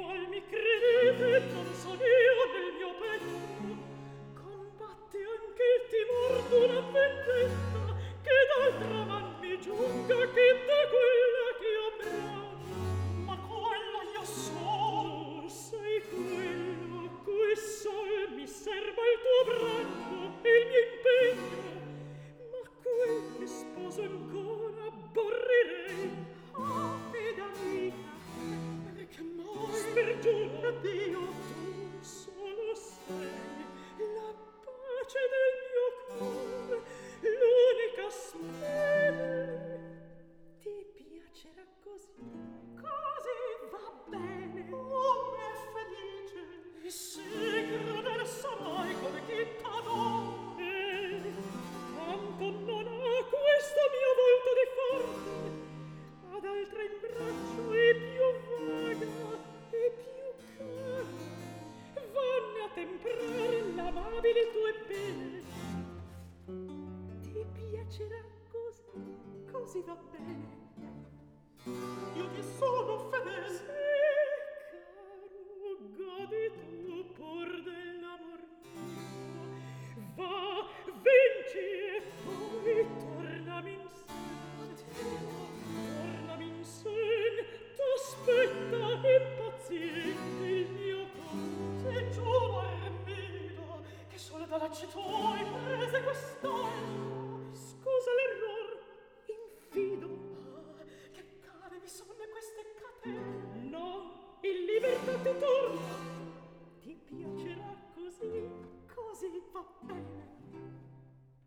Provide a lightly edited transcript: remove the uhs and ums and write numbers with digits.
mal mi credete, non son io nel mio petto. Combatte anche il timor d'una vendetta, che d'altra man mi giunga che da quella che io bramo. Ma quella io so, sei quello a cui sol mi serba il tuo braccio e il mio impegno. Ma quel che sposo ancora aborrirei. Oh, fida mia, perché mai spergiura Dio, tu solo sei la pace del mio cuore, l'unica spene. Ti piacerà così? Così va bene. Oh, m'è felice. E se crudele sarai come chi t'adora. Tanto non ha questo mio volto di forte, ad altra in braccio e più vaga e più cara. Vanno a temprare l'amabili tue pene. Ti piacerà così? Così va bene. Io ti sono fedele. Sì, caro, godi tu pur dell'amor mio. Va, vinci e poi tornami in sen. Tornami in sen, t'aspetta impaziente il mio cor. Ti giuro, Ermida, che solo da lacci tuoi prese quest'anno. Scusa l'error, infido. Ah, che care mi sono queste catene. No, in libertà ti torno.